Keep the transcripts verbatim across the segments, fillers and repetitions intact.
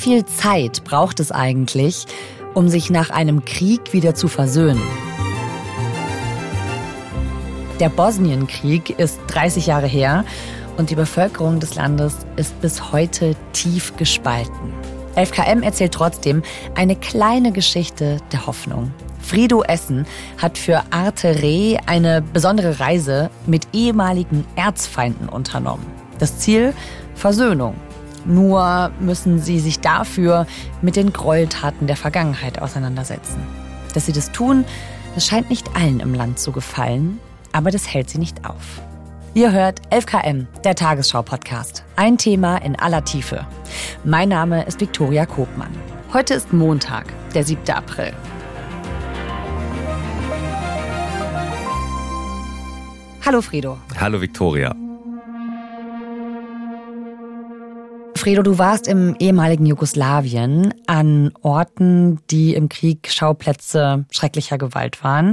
viel Zeit braucht es eigentlich, um sich nach einem Krieg wieder zu versöhnen? Der Bosnienkrieg ist dreißig Jahre her und die Bevölkerung des Landes ist bis heute tief gespalten. elf K M erzählt trotzdem eine kleine Geschichte der Hoffnung. Fredo Essen hat für Arte Re eine besondere Reise mit ehemaligen Erzfeinden unternommen. Das Ziel? Versöhnung. Nur müssen sie sich dafür mit den Gräueltaten der Vergangenheit auseinandersetzen. Dass sie das tun, das scheint nicht allen im Land zu gefallen, aber das hält sie nicht auf. Ihr hört elf K M, der Tagesschau-Podcast. Ein Thema in aller Tiefe. Mein Name ist Viktoria Kopmann. Heute ist Montag, der siebte April. Hallo Fredo. Hallo Viktoria. Fredo, du warst im ehemaligen Jugoslawien an Orten, die im Krieg Schauplätze schrecklicher Gewalt waren.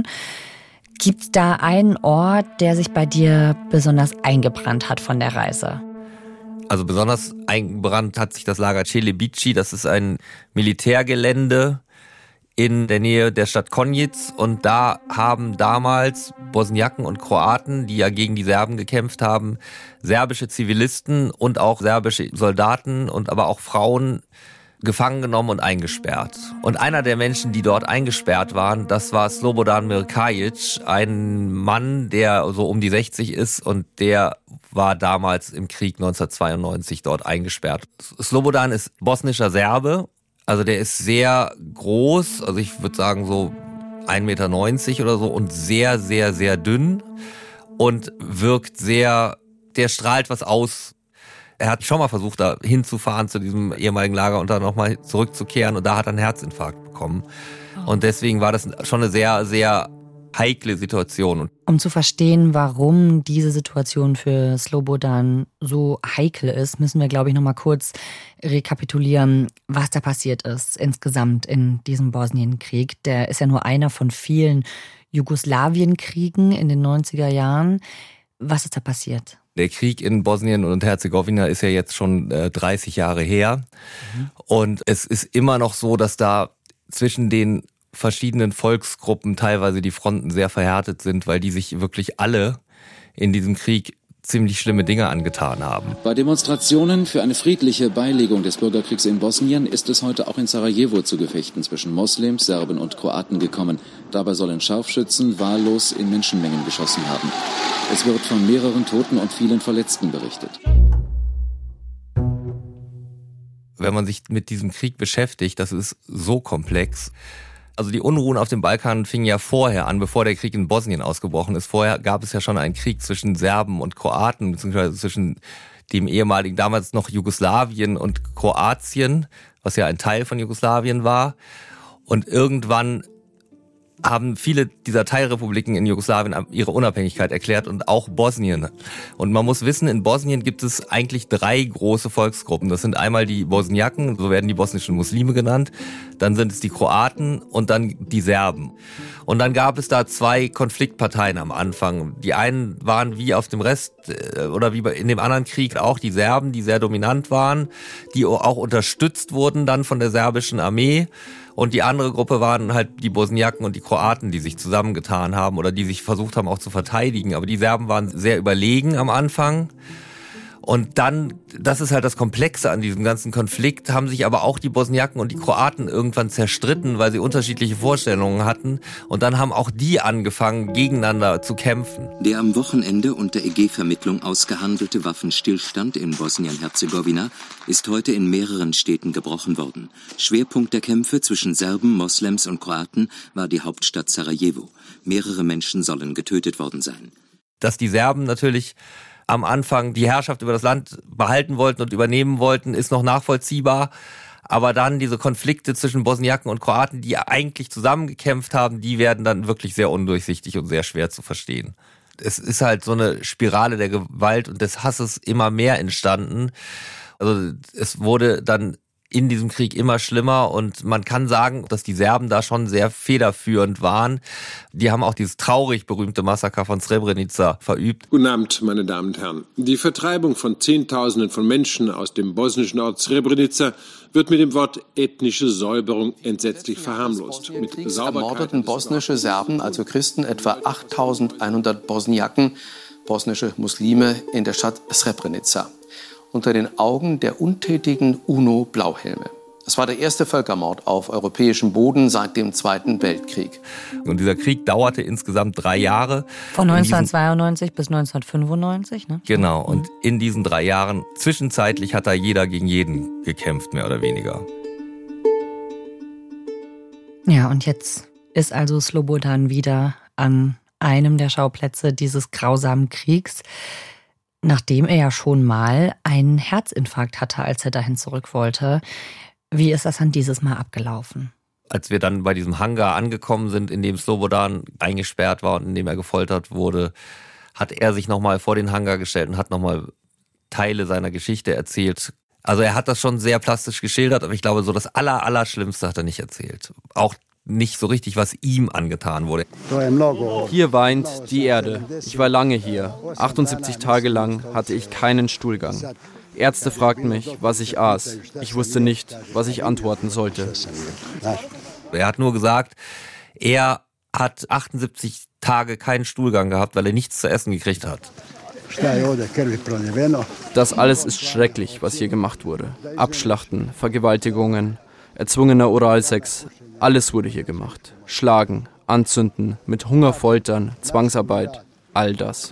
Gibt's da einen Ort, der sich bei dir besonders eingebrannt hat von der Reise? Also besonders eingebrannt hat sich das Lager Celebici. Das ist ein Militärgelände in der Nähe der Stadt Konjic. Und da haben damals Bosniaken und Kroaten, die ja gegen die Serben gekämpft haben, serbische Zivilisten und auch serbische Soldaten und aber auch Frauen gefangen genommen und eingesperrt. Und einer der Menschen, die dort eingesperrt waren, das war Slobodan Mirkajic, ein Mann, der so um die sechzig ist und der war damals im Krieg neunzehnhundertzweiundneunzig dort eingesperrt. Slobodan ist bosnischer Serbe, also der ist sehr groß, also ich würde sagen so ein Meter neunzig oder so und sehr, sehr, sehr dünn und wirkt sehr, der strahlt was aus. Er hat schon mal versucht, da hinzufahren zu diesem ehemaligen Lager und dann nochmal zurückzukehren und da hat er einen Herzinfarkt bekommen. Und deswegen war das schon eine sehr, sehr heikle Situation. Um zu verstehen, warum diese Situation für Slobodan so heikel ist, müssen wir, glaube ich, nochmal kurz rekapitulieren, was da passiert ist insgesamt in diesem Bosnienkrieg. Der ist ja nur einer von vielen Jugoslawienkriegen in den neunziger Jahren. Was ist da passiert? Der Krieg in Bosnien und Herzegowina ist ja jetzt schon äh, dreißig Jahre her. Mhm. Und es ist immer noch so, dass da zwischen den verschiedenen Volksgruppen teilweise die Fronten sehr verhärtet sind, weil die sich wirklich alle in diesem Krieg ziemlich schlimme Dinge angetan haben. Bei Demonstrationen für eine friedliche Beilegung des Bürgerkriegs in Bosnien ist es heute auch in Sarajevo zu Gefechten zwischen Moslems, Serben und Kroaten gekommen. Dabei sollen Scharfschützen wahllos in Menschenmengen geschossen haben. Es wird von mehreren Toten und vielen Verletzten berichtet. Wenn man sich mit diesem Krieg beschäftigt, das ist so komplex. Also die Unruhen auf dem Balkan fingen ja vorher an, bevor der Krieg in Bosnien ausgebrochen ist. Vorher gab es ja schon einen Krieg zwischen Serben und Kroaten, beziehungsweise zwischen dem ehemaligen, damals noch Jugoslawien und Kroatien, was ja ein Teil von Jugoslawien war. Und irgendwann haben viele dieser Teilrepubliken in Jugoslawien ihre Unabhängigkeit erklärt und auch Bosnien. Und man muss wissen, in Bosnien gibt es eigentlich drei große Volksgruppen. Das sind einmal die Bosniaken, so werden die bosnischen Muslime genannt, dann sind es die Kroaten und dann die Serben. Und dann gab es da zwei Konfliktparteien am Anfang. Die einen waren wie auf dem Rest oder wie in dem anderen Krieg auch die Serben, die sehr dominant waren, die auch unterstützt wurden dann von der serbischen Armee. Und die andere Gruppe waren halt die Bosniaken und die Kroaten, die sich zusammengetan haben oder die sich versucht haben auch zu verteidigen. Aber die Serben waren sehr überlegen am Anfang. Und dann, das ist halt das Komplexe an diesem ganzen Konflikt, haben sich aber auch die Bosniaken und die Kroaten irgendwann zerstritten, weil sie unterschiedliche Vorstellungen hatten. Und dann haben auch die angefangen, gegeneinander zu kämpfen. Der am Wochenende unter E G-Vermittlung ausgehandelte Waffenstillstand in Bosnien-Herzegowina ist heute in mehreren Städten gebrochen worden. Schwerpunkt der Kämpfe zwischen Serben, Moslems und Kroaten war die Hauptstadt Sarajevo. Mehrere Menschen sollen getötet worden sein. Dass die Serben natürlich am Anfang die Herrschaft über das Land behalten wollten und übernehmen wollten, ist noch nachvollziehbar. Aber dann diese Konflikte zwischen Bosniaken und Kroaten, die eigentlich zusammengekämpft haben, die werden dann wirklich sehr undurchsichtig und sehr schwer zu verstehen. Es ist halt so eine Spirale der Gewalt und des Hasses immer mehr entstanden. Also es wurde dann in diesem Krieg immer schlimmer und man kann sagen, dass die Serben da schon sehr federführend waren. Die haben auch dieses traurig berühmte Massaker von Srebrenica verübt. Guten Abend, meine Damen und Herren. Die Vertreibung von Zehntausenden von Menschen aus dem bosnischen Ort Srebrenica wird mit dem Wort ethnische Säuberung entsetzlich verharmlost. Mit ermordeten bosnische Serben, also Christen, etwa achttausendeinhundert Bosniaken, bosnische Muslime in der Stadt Srebrenica. Unter den Augen der untätigen UNO-Blauhelme. Es war der erste Völkermord auf europäischem Boden seit dem Zweiten Weltkrieg. Und dieser Krieg dauerte insgesamt drei Jahre. Von neunzehnhundertzweiundneunzig bis neunzehnhundertfünfundneunzig, ne? Genau, und in diesen drei Jahren, zwischenzeitlich hat da jeder gegen jeden gekämpft, mehr oder weniger. Ja, und jetzt ist also Slobodan wieder an einem der Schauplätze dieses grausamen Kriegs, nachdem er ja schon mal einen Herzinfarkt hatte, als er dahin zurück wollte. Wie ist das dann dieses Mal abgelaufen? Als wir dann bei diesem Hangar angekommen sind, in dem Slobodan eingesperrt war und in dem er gefoltert wurde, hat er sich nochmal vor den Hangar gestellt und hat nochmal Teile seiner Geschichte erzählt. Also er hat das schon sehr plastisch geschildert, aber ich glaube, so das Aller, Allerschlimmste hat er nicht erzählt. Auch nicht so richtig, was ihm angetan wurde. Hier weint die Erde. Ich war lange hier. achtundsiebzig Tage lang hatte ich keinen Stuhlgang. Ärzte fragten mich, was ich aß. Ich wusste nicht, was ich antworten sollte. Er hat nur gesagt, er hat achtundsiebzig Tage keinen Stuhlgang gehabt, weil er nichts zu essen gekriegt hat. Das alles ist schrecklich, was hier gemacht wurde. Abschlachten, Vergewaltigungen, erzwungener Oralsex. Alles wurde hier gemacht. Schlagen, anzünden, mit Hunger foltern, Zwangsarbeit, all das.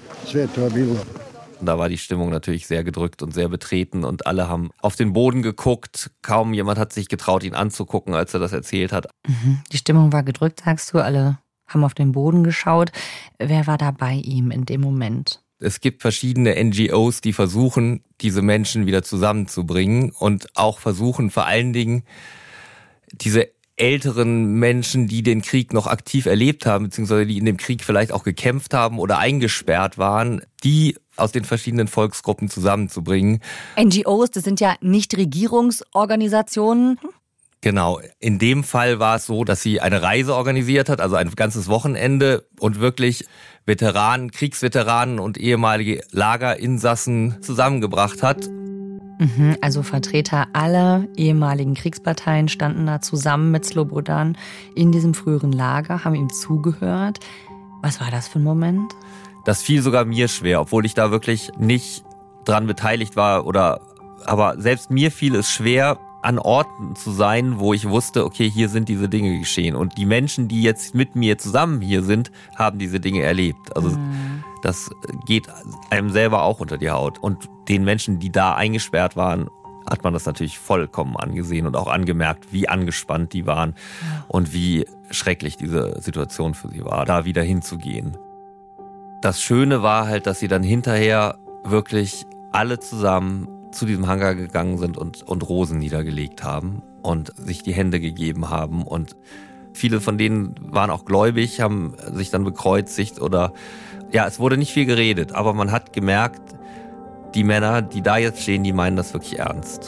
Da war die Stimmung natürlich sehr gedrückt und sehr betreten und alle haben auf den Boden geguckt. Kaum jemand hat sich getraut, ihn anzugucken, als er das erzählt hat. Mhm. Die Stimmung war gedrückt, sagst du. Alle haben auf den Boden geschaut. Wer war da bei ihm in dem Moment? Es gibt verschiedene N G Os, die versuchen, diese Menschen wieder zusammenzubringen und auch versuchen vor allen Dingen, diese älteren Menschen, die den Krieg noch aktiv erlebt haben, beziehungsweise die in dem Krieg vielleicht auch gekämpft haben oder eingesperrt waren, die aus den verschiedenen Volksgruppen zusammenzubringen. N G Os, das sind ja Nichtregierungsorganisationen. Genau. In dem Fall war es so, dass sie eine Reise organisiert hat, also ein ganzes Wochenende und wirklich Veteranen, Kriegsveteranen und ehemalige Lagerinsassen zusammengebracht hat. Mhm, also Vertreter aller ehemaligen Kriegsparteien standen da zusammen mit Slobodan in diesem früheren Lager, haben ihm zugehört. Was war das für ein Moment? Das fiel sogar mir schwer, obwohl ich da wirklich nicht dran beteiligt war. Oder, aber selbst mir fiel es schwer, an Orten zu sein, wo ich wusste, okay, hier sind diese Dinge geschehen. Und die Menschen, die jetzt mit mir zusammen hier sind, haben diese Dinge erlebt. Also mhm. das geht einem selber auch unter die Haut. Und den Menschen, die da eingesperrt waren, hat man das natürlich vollkommen angesehen und auch angemerkt, wie angespannt die waren und wie schrecklich diese Situation für sie war, da wieder hinzugehen. Das Schöne war halt, dass sie dann hinterher wirklich alle zusammen zu diesem Hangar gegangen sind und, und Rosen niedergelegt haben und sich die Hände gegeben haben. Und viele von denen waren auch gläubig, haben sich dann bekreuzigt oder, ja, es wurde nicht viel geredet, aber man hat gemerkt, die Männer, die da jetzt stehen, die meinen das wirklich ernst.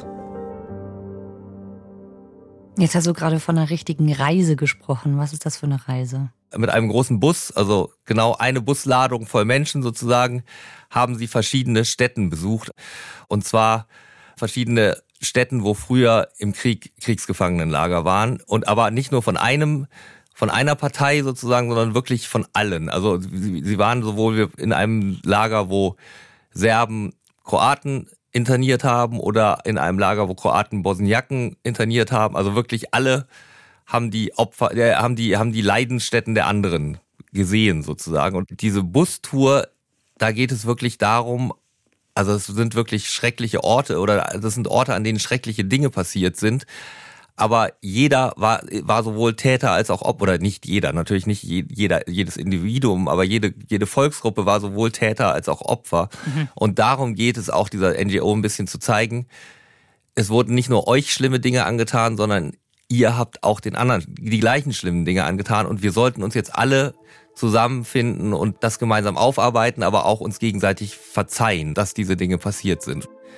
Jetzt hast du gerade von einer richtigen Reise gesprochen. Was ist das für eine Reise? Mit einem großen Bus, also genau eine Busladung voll Menschen sozusagen, haben sie verschiedene Stätten besucht. Und zwar verschiedene Stätten, wo früher im Krieg Kriegsgefangenenlager waren. Und aber nicht nur von einem, von einer Partei sozusagen, sondern wirklich von allen. Also sie, sie waren sowohl in einem Lager, wo Serben Kroaten interniert haben oder in einem Lager, wo Kroaten Bosniaken interniert haben. Also wirklich alle haben die Opfer, äh, haben die, haben die Leidensstätten der anderen gesehen sozusagen. Und diese Bustour, da geht es wirklich darum, also es sind wirklich schreckliche Orte oder das sind Orte, an denen schreckliche Dinge passiert sind. Aber jeder war, war sowohl Täter als auch Opfer, oder nicht jeder, natürlich nicht jeder, jedes Individuum, aber jede, jede Volksgruppe war sowohl Täter als auch Opfer. Mhm. Und darum geht es auch, dieser N G O ein bisschen zu zeigen, es wurden nicht nur euch schlimme Dinge angetan, sondern ihr habt auch den anderen die gleichen schlimmen Dinge angetan und wir sollten uns jetzt alle zusammenfinden und das gemeinsam aufarbeiten, aber auch uns gegenseitig verzeihen, dass diese Dinge passiert sind.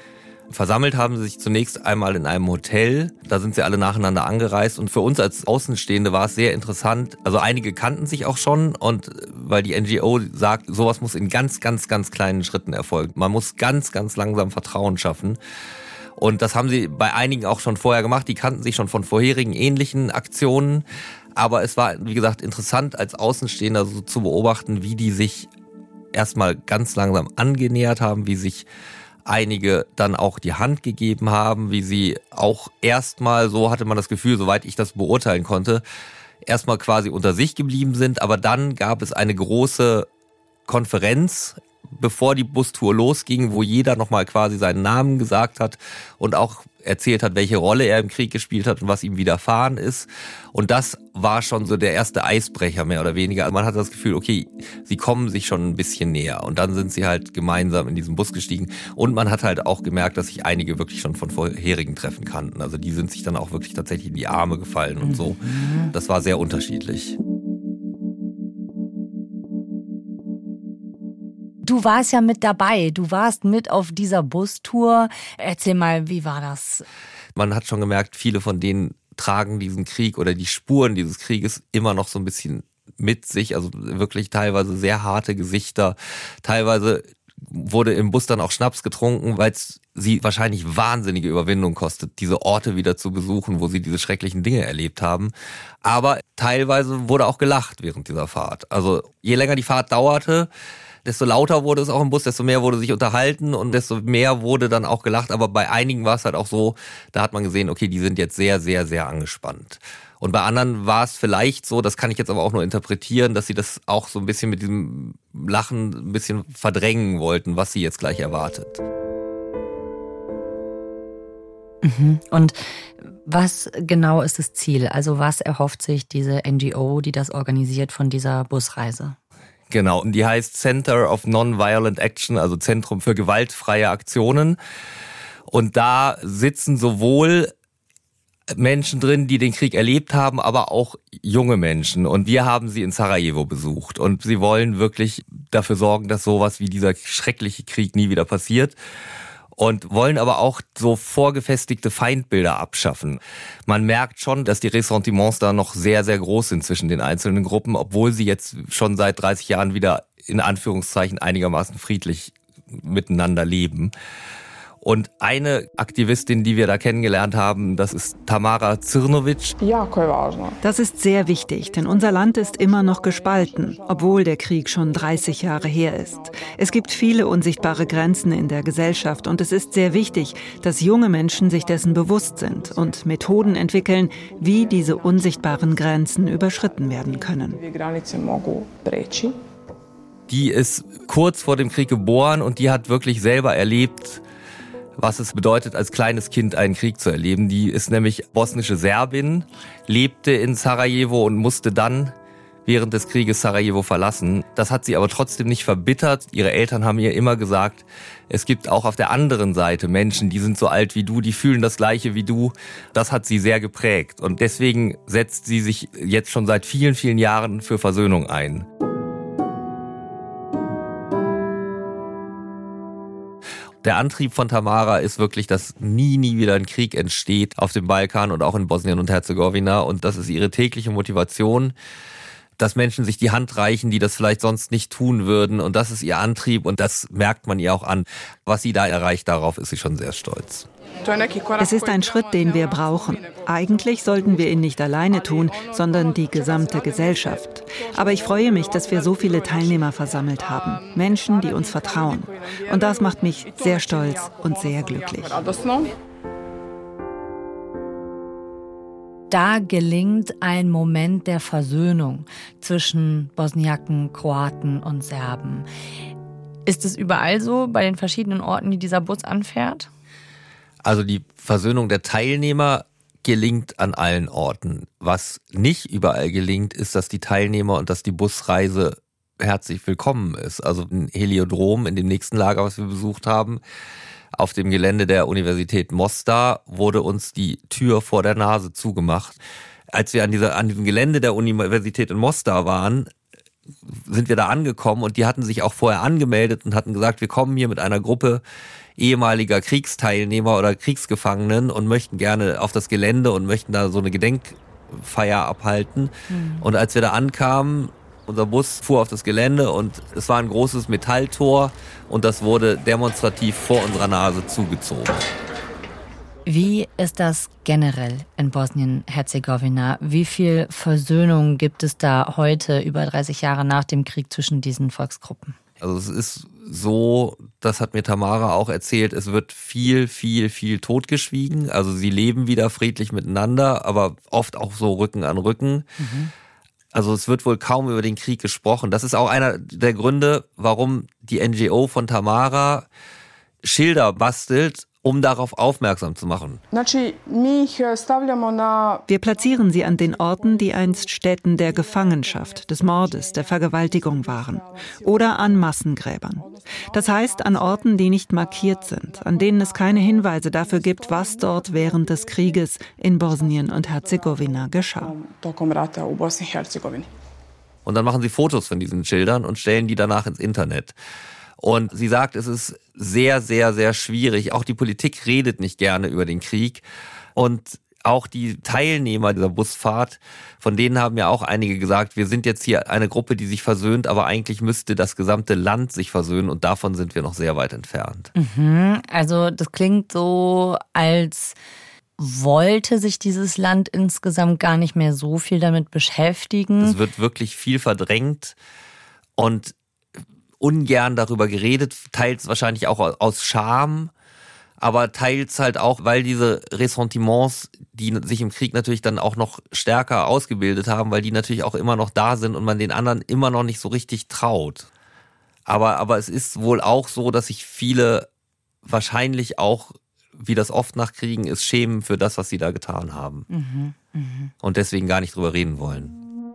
Versammelt haben sie sich zunächst einmal in einem Hotel. Da sind sie alle nacheinander angereist. Und für uns als Außenstehende war es sehr interessant. Also einige kannten sich auch schon. Und weil die N G O sagt, sowas muss in ganz, ganz, ganz kleinen Schritten erfolgen. Man muss ganz, ganz langsam Vertrauen schaffen. Und das haben sie bei einigen auch schon vorher gemacht. Die kannten sich schon von vorherigen ähnlichen Aktionen. Aber es war, wie gesagt, interessant als Außenstehender so zu beobachten, wie die sich erstmal ganz langsam angenähert haben, wie sich einige dann auch die Hand gegeben haben, wie sie auch erstmal, so hatte man das Gefühl, soweit ich das beurteilen konnte, erstmal quasi unter sich geblieben sind. Aber dann gab es eine große Konferenz, bevor die Bustour losging, wo jeder nochmal quasi seinen Namen gesagt hat und auch erzählt hat, welche Rolle er im Krieg gespielt hat und was ihm widerfahren ist. Und das war schon so der erste Eisbrecher, mehr oder weniger. Also man hatte das Gefühl, okay, sie kommen sich schon ein bisschen näher. Und dann sind sie halt gemeinsam in diesen Bus gestiegen. Und man hat halt auch gemerkt, dass sich einige wirklich schon von vorherigen Treffen kannten. Also die sind sich dann auch wirklich tatsächlich in die Arme gefallen und so. Das war sehr unterschiedlich. Du warst ja mit dabei, du warst mit auf dieser Bustour. Erzähl mal, wie war das? Man hat schon gemerkt, viele von denen tragen diesen Krieg oder die Spuren dieses Krieges immer noch so ein bisschen mit sich. Also wirklich teilweise sehr harte Gesichter. Teilweise wurde im Bus dann auch Schnaps getrunken, weil es sie wahrscheinlich wahnsinnige Überwindung kostet, diese Orte wieder zu besuchen, wo sie diese schrecklichen Dinge erlebt haben. Aber teilweise wurde auch gelacht während dieser Fahrt. Also je länger die Fahrt dauerte, desto lauter wurde es auch im Bus, desto mehr wurde sich unterhalten und desto mehr wurde dann auch gelacht. Aber bei einigen war es halt auch so, da hat man gesehen, okay, die sind jetzt sehr, sehr, sehr angespannt. Und bei anderen war es vielleicht so, das kann ich jetzt aber auch nur interpretieren, dass sie das auch so ein bisschen mit diesem Lachen ein bisschen verdrängen wollten, was sie jetzt gleich erwartet. Mhm. Und was genau ist das Ziel? Also was erhofft sich diese N G O, die das organisiert, von dieser Busreise? Genau, und die heißt Center of Non-Violent Action, also Zentrum für gewaltfreie Aktionen. Und da sitzen sowohl Menschen drin, die den Krieg erlebt haben, aber auch junge Menschen. Und wir haben sie in Sarajevo besucht. Und sie wollen wirklich dafür sorgen, dass sowas wie dieser schreckliche Krieg nie wieder passiert. Und wollen aber auch so vorgefestigte Feindbilder abschaffen. Man merkt schon, dass die Ressentiments da noch sehr, sehr groß sind zwischen den einzelnen Gruppen, obwohl sie jetzt schon seit dreißig Jahren wieder in Anführungszeichen einigermaßen friedlich miteinander leben. Und eine Aktivistin, die wir da kennengelernt haben, das ist Tamara Zrnovic. Das ist sehr wichtig, denn unser Land ist immer noch gespalten, obwohl der Krieg schon dreißig Jahre her ist. Es gibt viele unsichtbare Grenzen in der Gesellschaft und es ist sehr wichtig, dass junge Menschen sich dessen bewusst sind und Methoden entwickeln, wie diese unsichtbaren Grenzen überschritten werden können. Die ist kurz vor dem Krieg geboren und die hat wirklich selber erlebt, was es bedeutet, als kleines Kind einen Krieg zu erleben. Die ist nämlich bosnische Serbin, lebte in Sarajevo und musste dann während des Krieges Sarajevo verlassen. Das hat sie aber trotzdem nicht verbittert. Ihre Eltern haben ihr immer gesagt, es gibt auch auf der anderen Seite Menschen, die sind so alt wie du, die fühlen das Gleiche wie du. Das hat sie sehr geprägt. Und deswegen setzt sie sich jetzt schon seit vielen, vielen Jahren für Versöhnung ein. Der Antrieb von Tamara ist wirklich, dass nie, nie wieder ein Krieg entsteht auf dem Balkan und auch in Bosnien und Herzegowina. Und das ist ihre tägliche Motivation, dass Menschen sich die Hand reichen, die das vielleicht sonst nicht tun würden. Und das ist ihr Antrieb und das merkt man ihr auch an. Was sie da erreicht, darauf ist sie schon sehr stolz. Es ist ein Schritt, den wir brauchen. Eigentlich sollten wir ihn nicht alleine tun, sondern die gesamte Gesellschaft. Aber ich freue mich, dass wir so viele Teilnehmer versammelt haben. Menschen, die uns vertrauen. Und das macht mich sehr stolz und sehr glücklich. Da gelingt ein Moment der Versöhnung zwischen Bosniaken, Kroaten und Serben. Ist es überall so, bei den verschiedenen Orten, die dieser Bus anfährt? Also die Versöhnung der Teilnehmer gelingt an allen Orten. Was nicht überall gelingt, ist, dass die Teilnehmer und dass die Busreise herzlich willkommen ist. Also ein Heliodrom in dem nächsten Lager, was wir besucht haben, auf dem Gelände der Universität Mostar, wurde uns die Tür vor der Nase zugemacht. Als wir an, dieser, an diesem Gelände der Universität in Mostar waren, sind wir da angekommen und die hatten sich auch vorher angemeldet und hatten gesagt, wir kommen hier mit einer Gruppe ehemaliger Kriegsteilnehmer oder Kriegsgefangenen und möchten gerne auf das Gelände und möchten da so eine Gedenkfeier abhalten. Mhm. Und als wir da ankamen, unser Bus fuhr auf das Gelände und es war ein großes Metalltor und das wurde demonstrativ vor unserer Nase zugezogen. Wie ist das generell in Bosnien-Herzegowina? Wie viel Versöhnung gibt es da heute, über dreißig Jahre nach dem Krieg, zwischen diesen Volksgruppen? Also es ist so, das hat mir Tamara auch erzählt, es wird viel, viel, viel totgeschwiegen. Also sie leben wieder friedlich miteinander, aber oft auch so Rücken an Rücken. Mhm. Also es wird wohl kaum über den Krieg gesprochen. Das ist auch einer der Gründe, warum die N G O von Tamara Schilder bastelt, um darauf aufmerksam zu machen. Wir platzieren sie an den Orten, die einst Stätten der Gefangenschaft, des Mordes, der Vergewaltigung waren. Oder an Massengräbern. Das heißt an Orten, die nicht markiert sind, an denen es keine Hinweise dafür gibt, was dort während des Krieges in Bosnien und Herzegowina geschah. Und dann machen sie Fotos von diesen Schildern und stellen die danach ins Internet. Und sie sagt, es ist sehr, sehr, sehr schwierig. Auch die Politik redet nicht gerne über den Krieg. Und auch die Teilnehmer dieser Busfahrt, von denen haben ja auch einige gesagt, wir sind jetzt hier eine Gruppe, die sich versöhnt, aber eigentlich müsste das gesamte Land sich versöhnen und davon sind wir noch sehr weit entfernt. Mhm. Also das klingt so, als wollte sich dieses Land insgesamt gar nicht mehr so viel damit beschäftigen. Es wird wirklich viel verdrängt und ungern darüber geredet, teils wahrscheinlich auch aus Scham, aber teils halt auch, weil diese Ressentiments, die sich im Krieg natürlich dann auch noch stärker ausgebildet haben, weil die natürlich auch immer noch da sind und man den anderen immer noch nicht so richtig traut. Aber, aber es ist wohl auch so, dass sich viele wahrscheinlich auch, wie das oft nach Kriegen ist, schämen für das, was sie da getan haben. Mhm, mh. Und deswegen gar nicht drüber reden wollen.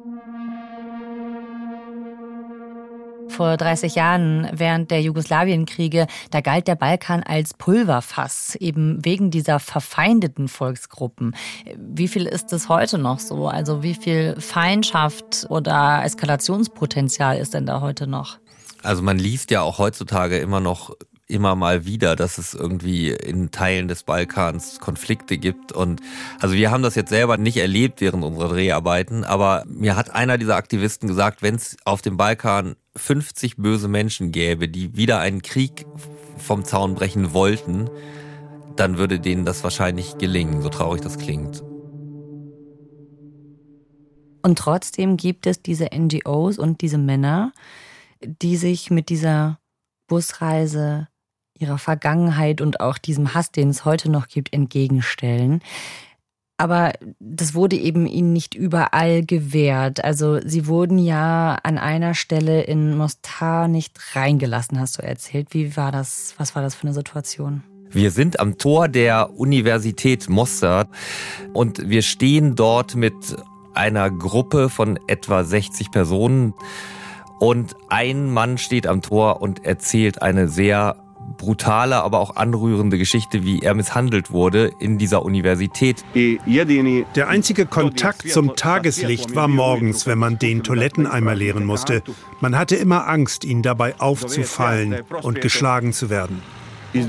Vor dreißig Jahren, während der Jugoslawienkriege, da galt der Balkan als Pulverfass, eben wegen dieser verfeindeten Volksgruppen. Wie viel ist es heute noch so? Also wie viel Feindschaft oder Eskalationspotenzial ist denn da heute noch? Also man liest ja auch heutzutage immer noch immer mal wieder, dass es irgendwie in Teilen des Balkans Konflikte gibt. Und also wir haben das jetzt selber nicht erlebt während unserer Dreharbeiten, aber mir hat einer dieser Aktivisten gesagt, wenn es auf dem Balkan fünfzig böse Menschen gäbe, die wieder einen Krieg vom Zaun brechen wollten, dann würde denen das wahrscheinlich gelingen, so traurig das klingt. Und trotzdem gibt es diese N G Os und diese Männer, die sich mit dieser Busreise, ihrer Vergangenheit und auch diesem Hass, den es heute noch gibt, entgegenstellen. Aber das wurde eben ihnen nicht überall gewährt. Also sie wurden ja an einer Stelle in Mostar nicht reingelassen, hast du erzählt. Wie war das? Was war das für eine Situation? Wir sind am Tor der Universität Mostar und wir stehen dort mit einer Gruppe von etwa sechzig Personen. Und ein Mann steht am Tor und erzählt eine sehr brutale, aber auch anrührende Geschichte, wie er misshandelt wurde in dieser Universität. Der einzige Kontakt zum Tageslicht war morgens, wenn man den Toiletteneimer leeren musste. Man hatte immer Angst, ihn dabei aufzufallen und geschlagen zu werden. Die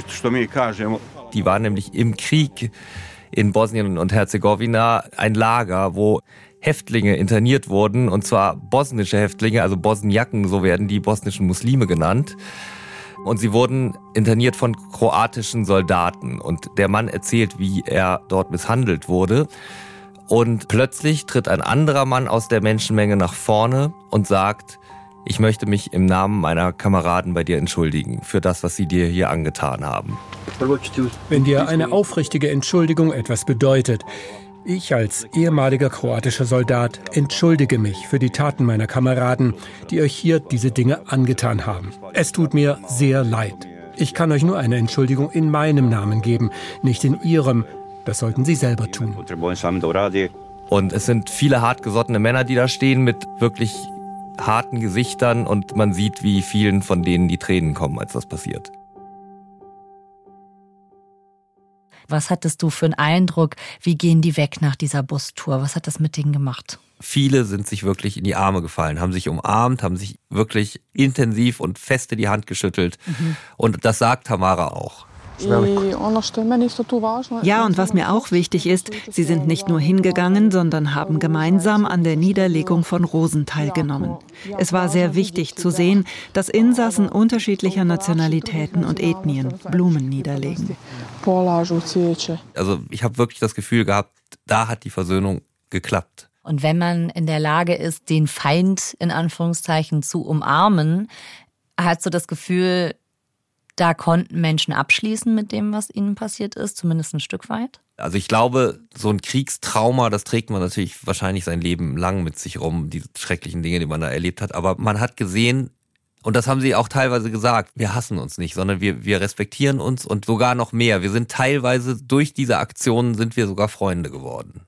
waren nämlich im Krieg in Bosnien und Herzegowina ein Lager, wo Häftlinge interniert wurden, und zwar bosnische Häftlinge, also Bosniaken, so werden die bosnischen Muslime genannt. Und sie wurden interniert von kroatischen Soldaten. Und der Mann erzählt, wie er dort misshandelt wurde. Und plötzlich tritt ein anderer Mann aus der Menschenmenge nach vorne und sagt, ich möchte mich im Namen meiner Kameraden bei dir entschuldigen für das, was sie dir hier angetan haben. Wenn dir eine aufrichtige Entschuldigung etwas bedeutet, ich als ehemaliger kroatischer Soldat entschuldige mich für die Taten meiner Kameraden, die euch hier diese Dinge angetan haben. Es tut mir sehr leid. Ich kann euch nur eine Entschuldigung in meinem Namen geben, nicht in ihrem. Das sollten Sie selber tun. Und es sind viele hartgesottene Männer, die da stehen mit wirklich harten Gesichtern, und man sieht, wie vielen von denen die Tränen kommen, als das passiert. Was hattest du für einen Eindruck? Wie gehen die weg nach dieser Bustour? Was hat das mit denen gemacht? viele sind sich wirklich in die Arme gefallen, haben sich umarmt, haben sich wirklich intensiv und feste die Hand geschüttelt. Mhm. Und das sagt Tamara auch. Ja, und was mir auch wichtig ist, sie sind nicht nur hingegangen, sondern haben gemeinsam an der Niederlegung von Rosen teilgenommen. Es war sehr wichtig zu sehen, dass Insassen unterschiedlicher Nationalitäten und Ethnien Blumen niederlegen. Also ich habe wirklich das Gefühl gehabt, da hat die Versöhnung geklappt. Und wenn man in der Lage ist, den Feind in Anführungszeichen zu umarmen, hast du das Gefühl, da konnten Menschen abschließen mit dem, was ihnen passiert ist, zumindest ein Stück weit? Also ich glaube, so ein Kriegstrauma, das trägt man natürlich wahrscheinlich sein Leben lang mit sich rum, die schrecklichen Dinge, die man da erlebt hat. Aber man hat gesehen, und das haben sie auch teilweise gesagt, wir hassen uns nicht, sondern wir, wir respektieren uns und sogar noch mehr. Wir sind teilweise, durch diese Aktionen sind wir sogar Freunde geworden.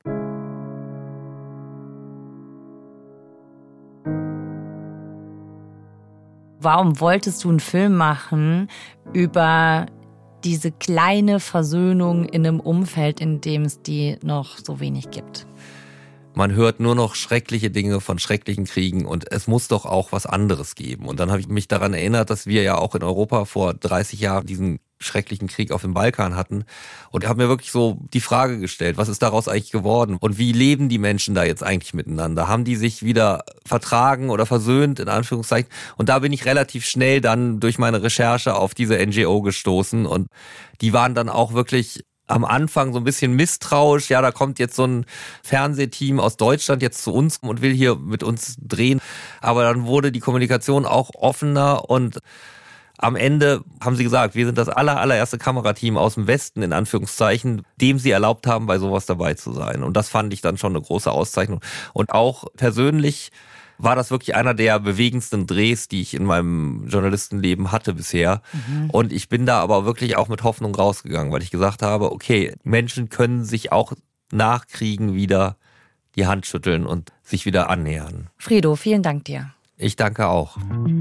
Warum wolltest du einen Film machen über diese kleine Versöhnung in einem Umfeld, in dem es die noch so wenig gibt? Man hört nur noch schreckliche Dinge von schrecklichen Kriegen und es muss doch auch was anderes geben. Und dann habe ich mich daran erinnert, dass wir ja auch in Europa vor dreißig Jahren diesen schrecklichen Krieg auf dem Balkan hatten und habe mir wirklich so die Frage gestellt, was ist daraus eigentlich geworden und wie leben die Menschen da jetzt eigentlich miteinander? Haben die sich wieder vertragen oder versöhnt, in Anführungszeichen? Und da bin ich relativ schnell dann durch meine Recherche auf diese N G O gestoßen und die waren dann auch wirklich am Anfang so ein bisschen misstrauisch. Ja, da kommt jetzt so ein Fernsehteam aus Deutschland jetzt zu uns und will hier mit uns drehen. Aber dann wurde die Kommunikation auch offener und am Ende haben sie gesagt, wir sind das aller, allererste Kamerateam aus dem Westen, in Anführungszeichen, dem sie erlaubt haben, bei sowas dabei zu sein. Und das fand ich dann schon eine große Auszeichnung. Und auch persönlich war das wirklich einer der bewegendsten Drehs, die ich in meinem Journalistenleben hatte bisher. Mhm. Und ich bin da aber wirklich auch mit Hoffnung rausgegangen, weil ich gesagt habe, okay, Menschen können sich auch nach Kriegen wieder die Hand schütteln und sich wieder annähern. Frido, vielen Dank dir. Ich danke auch.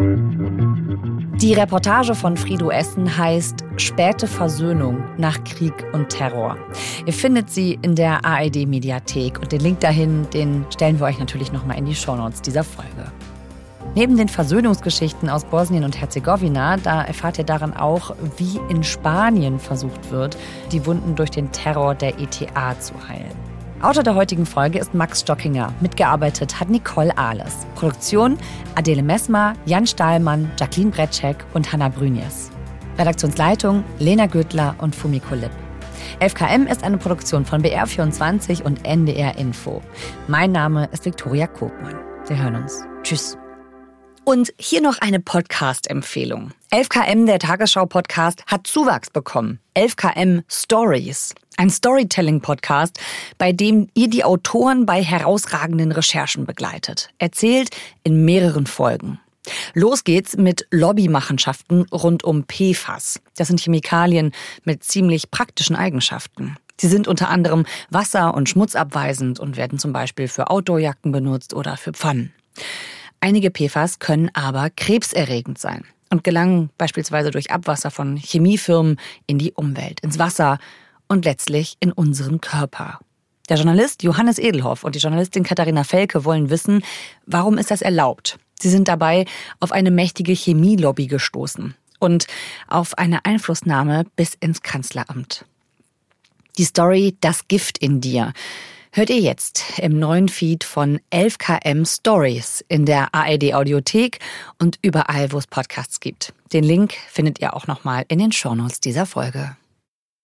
Die Reportage von Frido Essen heißt Späte Versöhnung nach Krieg und Terror. Ihr findet sie in der A R D-Mediathek und den Link dahin, den stellen wir euch natürlich nochmal in die Shownotes dieser Folge. Neben den Versöhnungsgeschichten aus Bosnien und Herzegowina, da erfahrt ihr daran auch, wie in Spanien versucht wird, die Wunden durch den Terror der E T A zu heilen. Autor der heutigen Folge ist Max Stockinger. Mitgearbeitet hat Nicole Ahles. Produktion Adele Messmer, Jan Stahlmann, Jacqueline Bretschek und Hanna Brünjes. Redaktionsleitung Lena Göttler und Fumiko Lipp. elf K M ist eine Produktion von B R vierundzwanzig und N D R Info. Mein Name ist Viktoria Kobmann. Wir hören uns. Tschüss. Und hier noch eine Podcast-Empfehlung. elf K M, der Tagesschau-Podcast, hat Zuwachs bekommen. elf K M Stories. Ein Storytelling-Podcast, bei dem ihr die Autoren bei herausragenden Recherchen begleitet. Erzählt in mehreren Folgen. Los geht's mit Lobbymachenschaften rund um P F A S. Das sind Chemikalien mit ziemlich praktischen Eigenschaften. Sie sind unter anderem wasser- und schmutzabweisend und werden zum Beispiel für Outdoorjacken benutzt oder für Pfannen. Einige P F A S können aber krebserregend sein und gelangen beispielsweise durch Abwasser von Chemiefirmen in die Umwelt, ins Wasser und letztlich in unseren Körper. Der Journalist Johannes Edelhoff und die Journalistin Katharina Felke wollen wissen, warum ist das erlaubt? Sie sind dabei auf eine mächtige Chemielobby gestoßen und auf eine Einflussnahme bis ins Kanzleramt. Die Story Das Gift in dir hört ihr jetzt im neuen Feed von elf K M Stories in der A R D Audiothek und überall, wo es Podcasts gibt. Den Link findet ihr auch nochmal in den Shownotes dieser Folge.